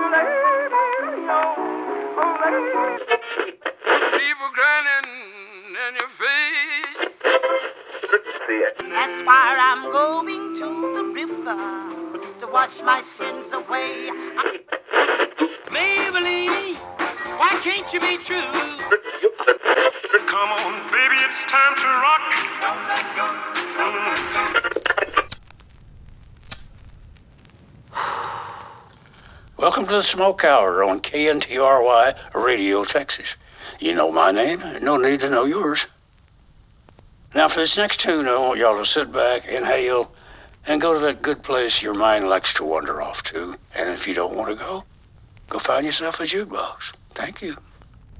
People grinning in your face. That's why I'm going to the river to wash my sins away. Maybelline, why can't you be true? Come on, baby, it's time to rock. Welcome to the Smoke Hour on KNTRY Radio, Texas. You know my name, no need to know yours. Now for this next tune, I want y'all to sit back, inhale, and go to that good place your mind likes to wander off to. And if you don't want to go find yourself a jukebox. Thank you.